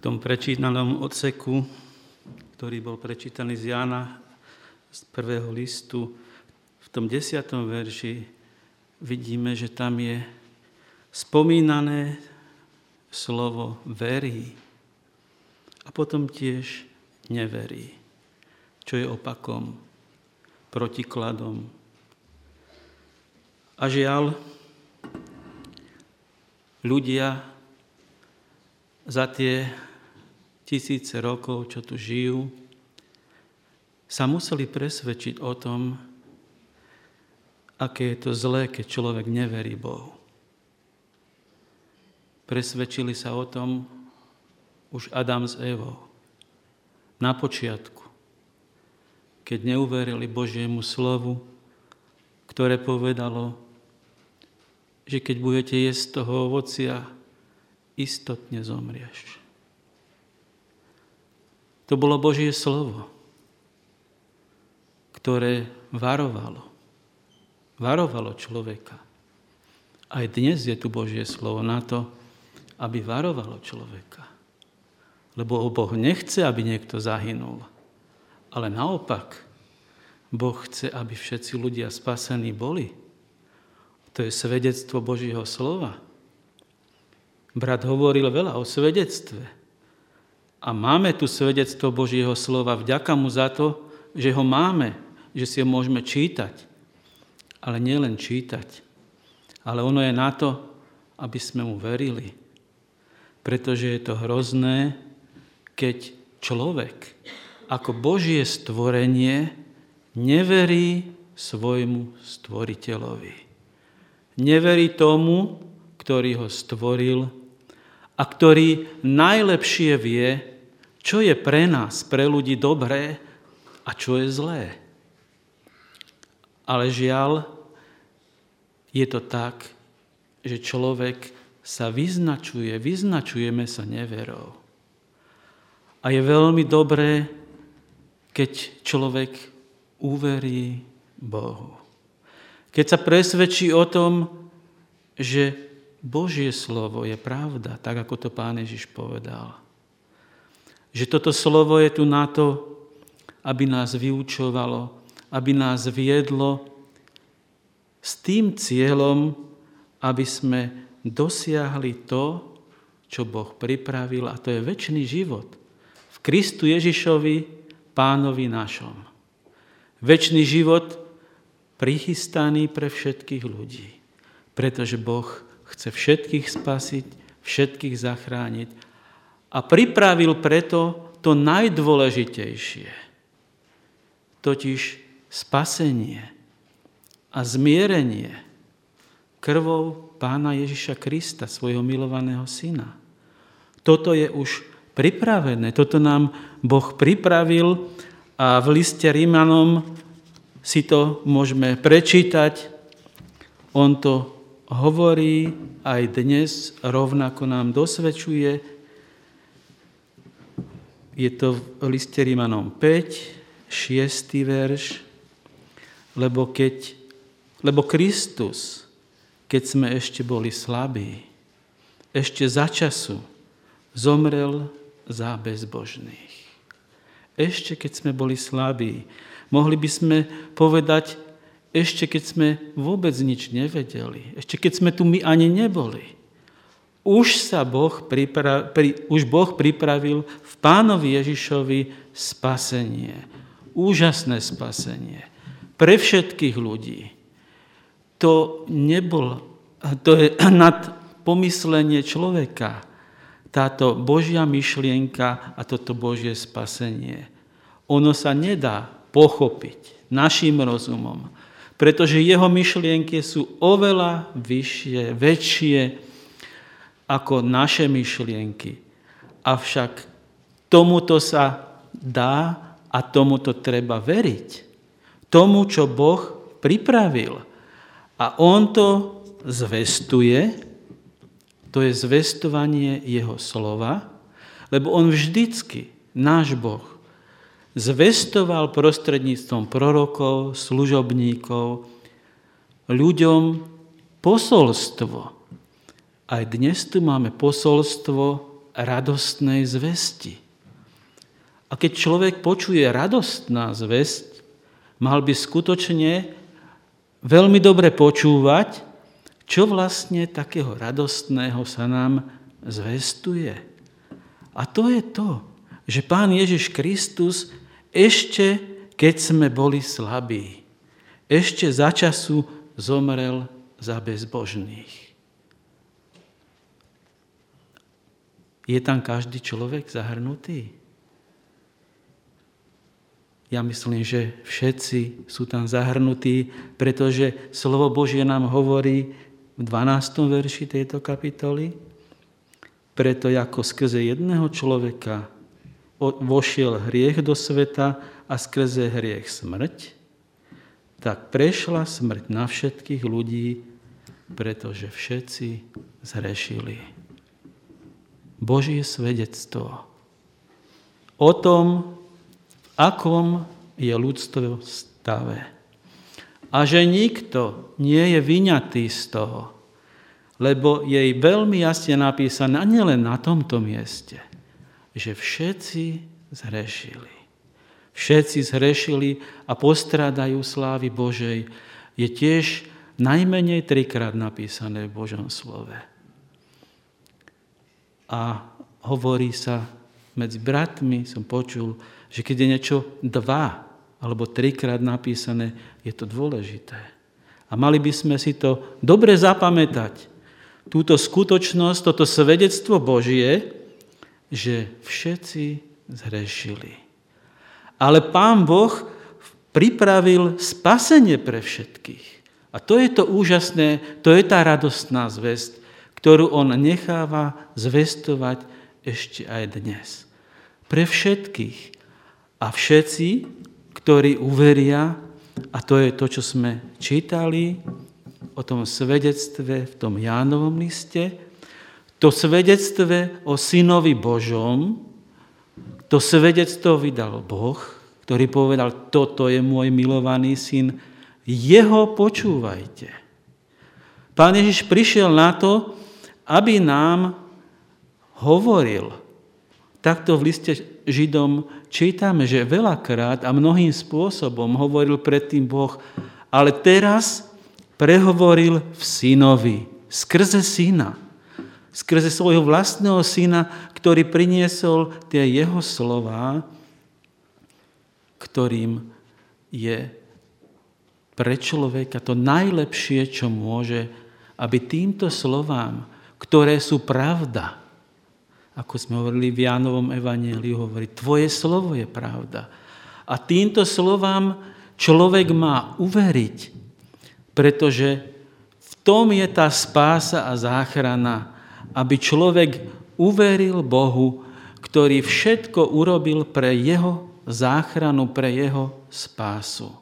tom prečítanom odseku, ktorý bol prečítaný z Jána z prvého listu, v tom 10. verši vidíme, že tam je spomínané slovo verí a potom tiež neverí, čo je opakom, protikladom. A žiaľ, ľudia za tie tisíce rokov, čo tu žijú, sa museli presvedčiť o tom, aké je to zlé, keď človek neverí Bohu. Presvedčili sa o tom už Adam s Evou na počiatku, keď neuverili Božiemu slovu, ktoré povedalo, že keď budete jesť toho ovocia, istotne zomrieš. To bolo Božie slovo, ktoré varovalo človeka. Aj dnes je tu Božie slovo na to, aby varovalo človeka. Lebo Boh nechce, aby niekto zahynul. Ale naopak, Boh chce, aby všetci ľudia spasení boli. To je svedectvo Božieho slova. Brat hovoril veľa o svedectve. A máme tu svedectvo Božieho slova. Vďaka mu za to, že ho máme, že si ho môžeme čítať. Ale nie len čítať. Ale ono je na to, aby sme mu verili. Pretože je to hrozné, keď človek ako Božie stvorenie neverí svojmu stvoriteľovi. Neverí tomu, ktorý ho stvoril a ktorý najlepšie vie, čo je pre nás, pre ľudí dobré a čo je zlé. Ale žiaľ, je to tak, že človek sa vyznačujeme sa neverou. A je veľmi dobré, keď človek uverí Bohu. Keď sa presvedčí o tom, že Božie slovo je pravda, tak ako to Pán Ježiš povedal. Že toto slovo je tu na to, aby nás vyučovalo, aby nás viedlo s tým cieľom, aby sme dosiahli to, čo Boh pripravil, a to je večný život v Kristu Ježišovi, Pánovi našom. Večný život prichystaný pre všetkých ľudí, pretože Boh chce všetkých spasiť, všetkých zachrániť a pripravil preto to najdôležitejšie, totiž spasenie a zmierenie krvou Pána Ježiša Krista, svojho milovaného syna. Toto je už pripravené, toto nám Boh pripravil a v liste Rímanom si to môžeme prečítať. On to hovorí aj dnes, rovnako nám dosvedčuje. Je to v liste Rímanom 5, 6. verš. Lebo Kristus, keď sme ešte boli slabí, ešte za času zomrel za bezbožných. Ešte keď sme boli slabí, mohli by sme povedať, ešte keď sme vôbec nič nevedeli, ešte keď sme tu my ani neboli. Už Boh pripravil v Pánovi Ježišovi spasenie. Úžasné spasenie. Pre všetkých ľudí. To je nad pomyslenie človeka. Táto Božia myšlienka a toto Božie spasenie. Ono sa nedá pochopiť našim rozumom, pretože jeho myšlienky sú oveľa vyššie, väčšie ako naše myšlienky. Avšak tomuto sa dá a tomuto treba veriť. Tomu, čo Boh pripravil. A on to zvestuje, to je zvestovanie jeho slova, lebo on vždycky, náš Boh, zvestoval prostredníctvom prorokov, služobníkov, ľuďom posolstvo. Aj dnes tu máme posolstvo radostnej zvesti. A keď človek počuje radostná zvesť, mal by skutočne veľmi dobre počúvať, čo vlastne takého radostného sa nám zvestuje. A to je to, že Pán Ježiš Kristus ešte, keď sme boli slabí, ešte za času zomrel za bezbožných. Je tam každý človek zahrnutý? Ja myslím, že všetci sú tam zahrnutí, pretože slovo Božie nám hovorí v 12. verši tejto kapitoly. Preto ako skrze jedného človeka vošiel hriech do sveta a skrze hriech smrť, tak prešla smrť na všetkých ľudí, pretože všetci zhrešili. Božie svedectvo o tom, v akom je ľudstvo v stave. A že nikto nie je vyňatý z toho, lebo je veľmi jasne napísané, a nielen na tomto mieste, že všetci zhrešili. Všetci zhrešili a postrádajú slávy Božej. Je tiež najmenej 3-krát napísané v Božom slove. A hovorí sa medzi bratmi, som počul, že keď je niečo 2 alebo 3-krát napísané, je to dôležité. A mali by sme si to dobre zapamätať. Túto skutočnosť, toto svedectvo Božie, že všetci zhrešili. Ale Pán Boh pripravil spasenie pre všetkých. A to je to úžasné, to je tá radostná zvesť, ktorú on necháva zvestovať ešte aj dnes. Pre všetkých. A všetci, ktorí uveria, a to je to, čo sme čítali o tom svedectve v tom Jánovom liste, to svedectve o Synovi Božom, to svedectvo vydal Boh, ktorý povedal, toto je môj milovaný syn, jeho počúvajte. Pán Ježiš prišiel na to, aby nám hovoril. Takto v liste Židom čítame, že veľakrát a mnohým spôsobom hovoril predtým Boh, ale teraz prehovoril v Synovi, skrze Syna. Skrze svojho vlastného Syna, ktorý priniesol tie jeho slová, ktorým je pre človeka to najlepšie, čo môže, aby týmto slovám, ktoré sú pravda, ako sme hovorili v Jánovom evanjeliu, hovorí, tvoje slovo je pravda. A týmto slovám človek má uveriť, pretože v tom je tá spása a záchrana, aby človek uveril Bohu, ktorý všetko urobil pre jeho záchranu, pre jeho spásu.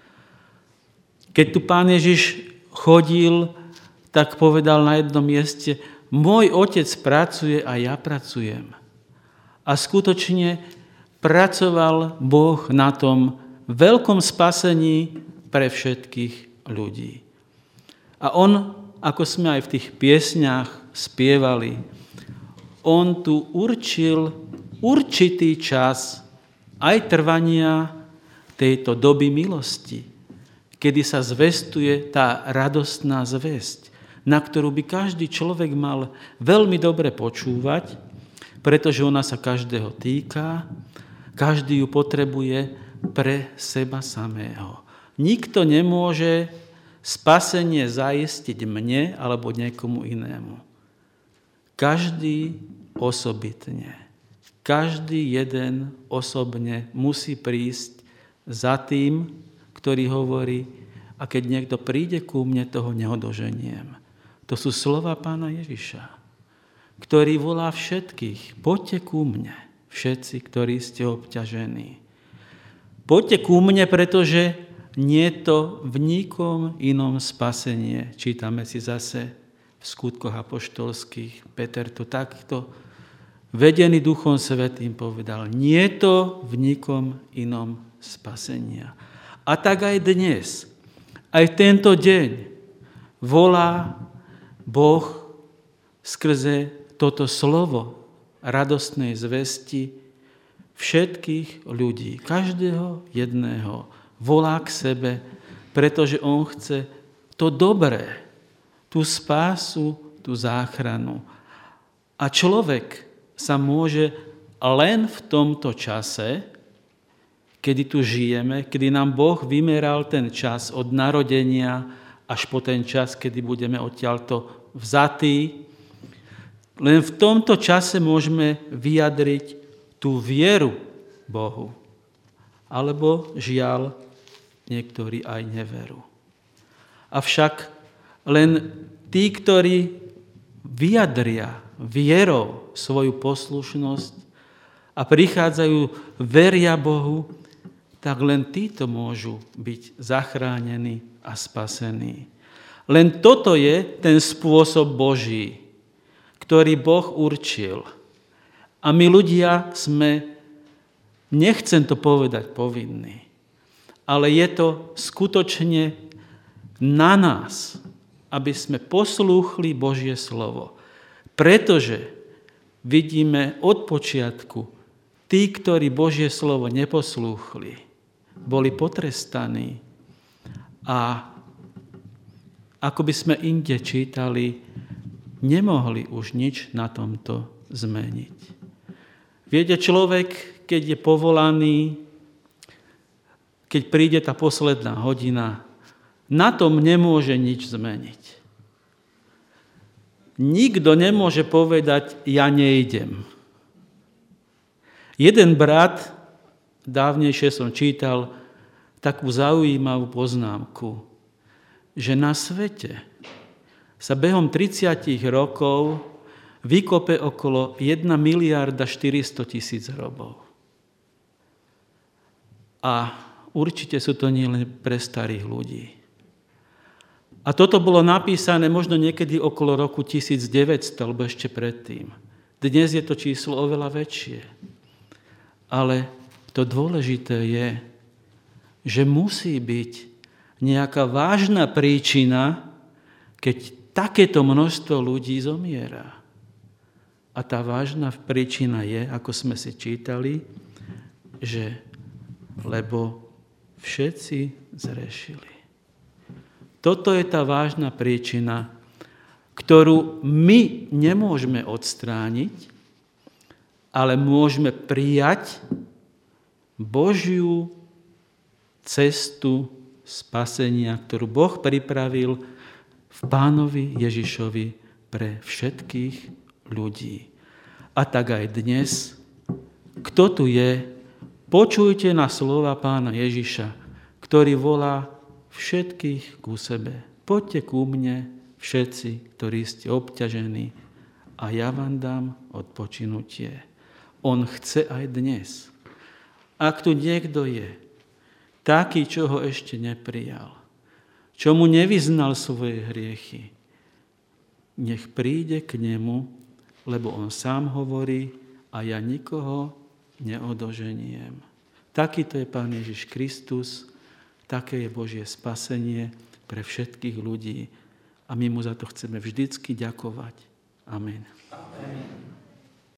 Keď tu Pán Ježiš chodil, tak povedal na jednom mieste, môj otec pracuje a ja pracujem. A skutočne pracoval Boh na tom veľkom spasení pre všetkých ľudí. A on, ako sme aj v tých piesňach spievali, on tu určil určitý čas aj trvania tejto doby milosti, kedy sa zvestuje tá radostná zvesť, na ktorú by každý človek mal veľmi dobre počúvať, pretože ona sa každého týka, každý ju potrebuje pre seba samého. Nikto nemôže spasenie zaistiť mne alebo niekomu inému. Každý osobitne, každý jeden osobne musí prísť za tým, ktorý hovorí, a keď niekto príde ku mne, toho neodoženiem. To sú slova Pána Ježiša, ktorý volá všetkých, poďte ku mne, všetci, ktorí ste obťažení. Poďte ku mne, pretože nie je to v nikom inom spasenie. Čítame si zase v Skutkoch apoštolských. Peter to takto, vedený Duchom Svätým, povedal, nie je to v nikom inom spasenia. A tak aj dnes, aj tento deň volá Boh skrze toto slovo radostnej zvesti všetkých ľudí, každého jedného volá k sebe, pretože on chce to dobré, tú spásu, tú záchranu. A človek sa môže len v tomto čase, kedy tu žijeme, kedy nám Boh vymeral ten čas od narodenia až po ten čas, kedy budeme odtiaľto vzatí, len v tomto čase môžeme vyjadriť tú vieru Bohu. Alebo žiaľ, niektorí aj neveru. Avšak len tí, ktorí vyjadria vierou svoju poslušnosť a prichádzajú, veria Bohu, tak len títo môžu byť zachránení a spasení. Len toto je ten spôsob Boží, ktorý Boh určil. A my ľudia sme, nechcem to povedať povinní, ale je to skutočne na nás, aby sme poslúchli Božie slovo. Pretože vidíme od počiatku, tí, ktorí Božie slovo neposlúchli, boli potrestaní. A ako by sme inde čítali, nemohli už nič na tomto zmeniť. Viete, človek, keď je povolaný, keď príde tá posledná hodina, na tom nemôže nič zmeniť. Nikto nemôže povedať, ja nejdem. Jeden brat, dávnejšie som čítal takú zaujímavú poznámku, že na svete sa behom 30 rokov vykope okolo 1 miliarda 400 000 hrobov. A určite sú to nie len pre starých ľudí. A toto bolo napísané možno niekedy okolo roku 1900, alebo ešte predtým. Dnes je to číslo oveľa väčšie. Ale to dôležité je, že musí byť nejaká vážna príčina, keď takéto množstvo ľudí zomiera. A tá vážna príčina je, ako sme si čítali, že lebo všetci zrešili. Toto je tá vážna príčina, ktorú my nemôžeme odstrániť, ale môžeme prijať Božiu cestu spasenia, ktorú Boh pripravil v Pánovi Ježišovi pre všetkých ľudí. A tak aj dnes, kto tu je, počujte na slova Pána Ježiša, ktorý volá všetkých ku sebe. Poďte ku mne, všetci, ktorí ste obťažení, a ja vám dám odpočinutie. On chce aj dnes. Ak tu niekto je, taký, čo ho ešte neprijal, čo mu nevyznal svoje hriechy, nech príde k nemu, lebo on sám hovorí, a ja nikoho neodoženiem. Takýto je Pán Ježiš Kristus, také je Božie spasenie pre všetkých ľudí a my mu za to chceme vždycky ďakovať. Amen. Amen.